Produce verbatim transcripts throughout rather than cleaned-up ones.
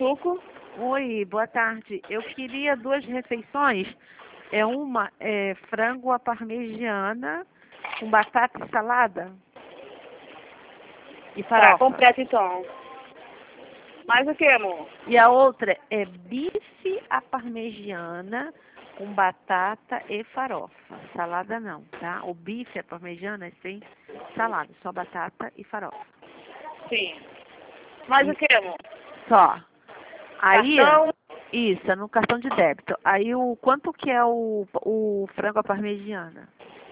suco. Oi, boa tarde. Eu queria duas refeições. É uma é, frango à parmegiana com batata e salada e Tá, farofa. completo então. Mais o que, amor? E a outra é bife à parmegiana com batata e farofa. Salada não, tá? O bife à parmegiana é sem salada, só batata e farofa. Sim. Mais o que, amor? Só. Aí, Cartão? isso, é no cartão de débito. Aí o quanto que é o, o frango à parmegiana?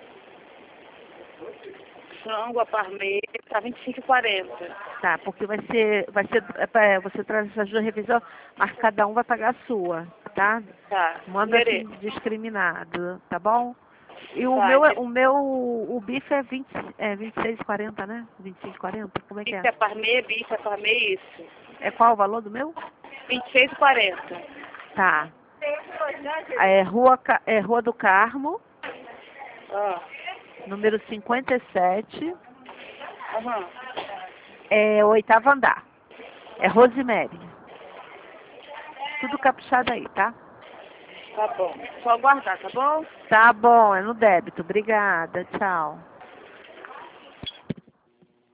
Frango, a parmeira, tá vinte e cinco e quarenta. Tá, porque vai ser, vai ser, é pra, você traz essas duas revisões, mas cada um vai pagar a sua, tá? Tá. Manda assim, Endereço. discriminado, tá bom? E o Tá, meu, é- endereço. o meu, o bife é vinte, é vinte e seis e quarenta, né? vinte e cinco e quarenta, como é que é? Bife, a parmeira, bife, a parmeira, isso. É qual o valor do meu? vinte e seis e quarenta. Tá. É Rua, Ca- é Rua do Carmo, Ah. número cinquenta e sete, Aham. é o oitavo andar. É Rosemary. Tudo caprichado aí, tá? Tá bom. Só aguardar, tá bom? Tá bom, é no débito. Obrigada, tchau.